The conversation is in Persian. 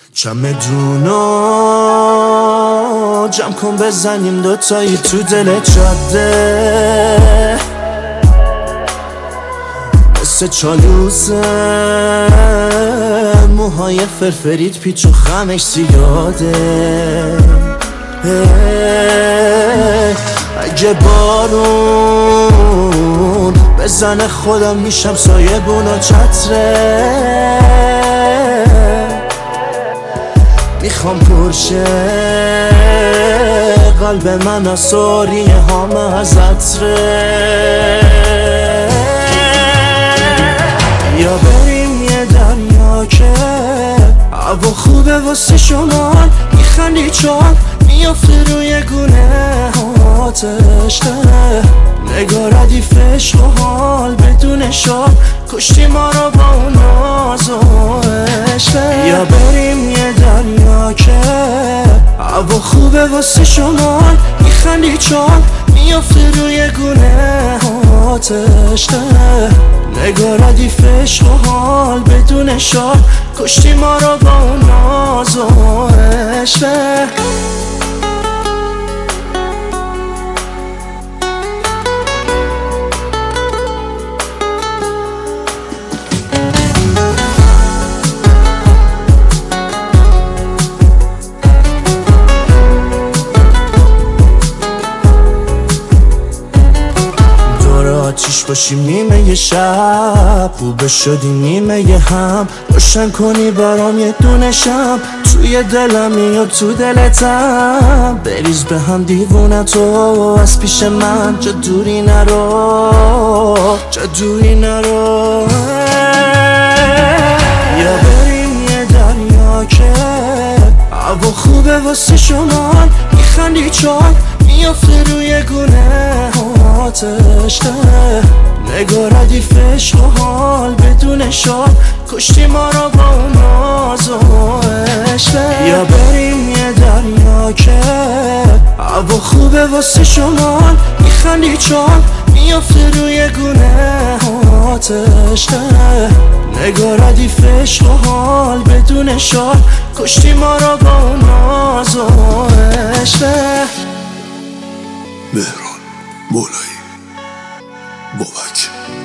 چمدونا جمع کن بزنیم دوتایی تو دل جاده، مثل چالوسه موهای فرفرید پیچ و خمش زیاده. اگه بارون بزنه خودم میشم سایبون و چتره، میخوام پرشه قلب من آساریه همه از عطره. یا بریم یه دریا که هوا خوبه واسه شما، میخندی چون میافته روی گونه آتش ده، نگاه ردیف عشق و حال بدون شاد کشتی ما رو با اون ناز و عشقه. یا بریم یه دریا که هوا خوبه واسه شما، میخندی چون میافته روی گونه آتش ده، نگاه ردیف عشق و حال بدون شاد کشتی ما رو با اون ناز و عشقه. آتیش باشیم نیمه یه شب، خوبه شدیم نیمه یه هم، روشن کنی برام یه دونه شم، توی دلم میاد تو دلتم، بریز به هم دیوونه تو از پیش من، جا دوری نرو جا دوری نرو. یا بریم یه دریا که هوا خوبه واسه شما، میخندی چون میافته روی گونه آتش ده، نگاه ردیف عشق و حال بدون شاد کشتی ما رو با اون ناز و عشقه. یا بریم یه دریا که هوا خوبه واسه شما، میخندی چون میافته روی گونه آتش ده، نگاه ردیف عشق و حال بدون شاد کشتی ما رو با اون ناز و عشقه. مهران مولایی بابک.